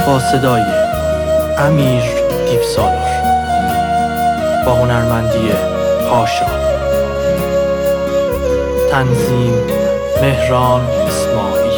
با صدای امیر دیوسالار با هنرمندی پاشا، تنظیم مهران اسماعیل.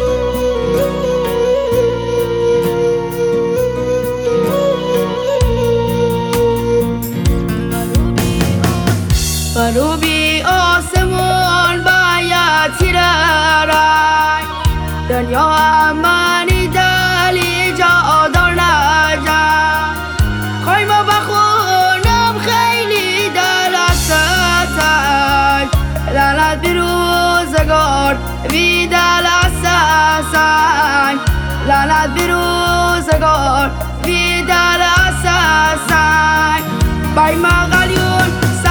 غروبی آسمون باید تیره رنگ، دنیا امانی دلی جا دار نجم. خواهیم بخونم خیلی دل از ستنگ، لعنت بی روزگار بی دل از سنگ، لعنت بی روزگار بی دل از سنگ. بای مغلیون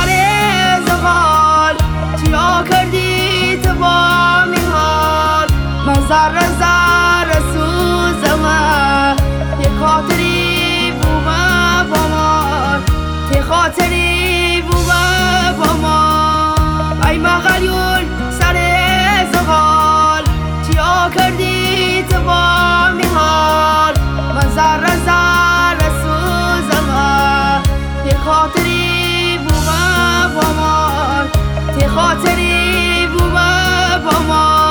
چیا کردی تو با می حال، من ذره ذره سوزم، یه خاطری بومه با من، یه خاطری بومه با من. ای مغلیون سر زغال، چیا کردی تو با می حال، من ذره ذره سوزم، یه خاطری بومه با من، یه خاطری بومه با ما.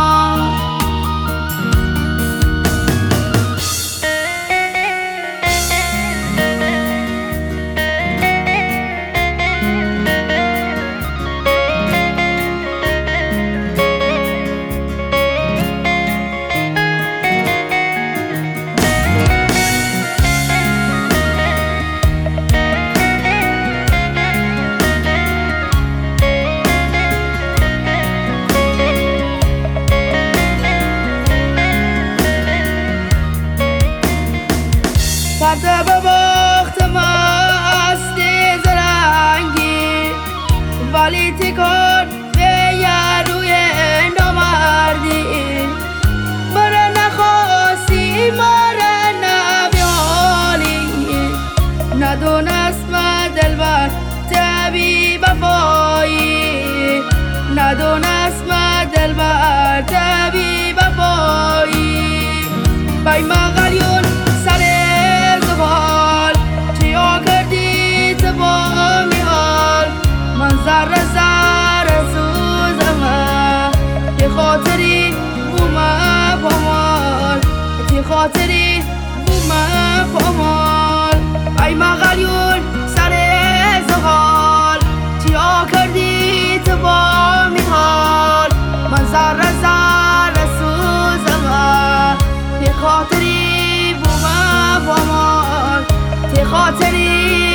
کرده به بخت مستی زرنگی، ولی تکان به یه روی نامردی. مره نخواستی مره نبیالی، ندونست من دلبر تبی بفایی، ندونست من دلبر تبی بفایی. بای مغلیون سر زغال، چیا کردی تو با می حال، من ذره ذره سوزم، یه خاطری بومه با من، یه خاطری بومه با من. ای مغلیون سر زغال، چیا کردی تو با می حال، من ذره ذره سوزم، یه خاطری بومه با من، یه خاطری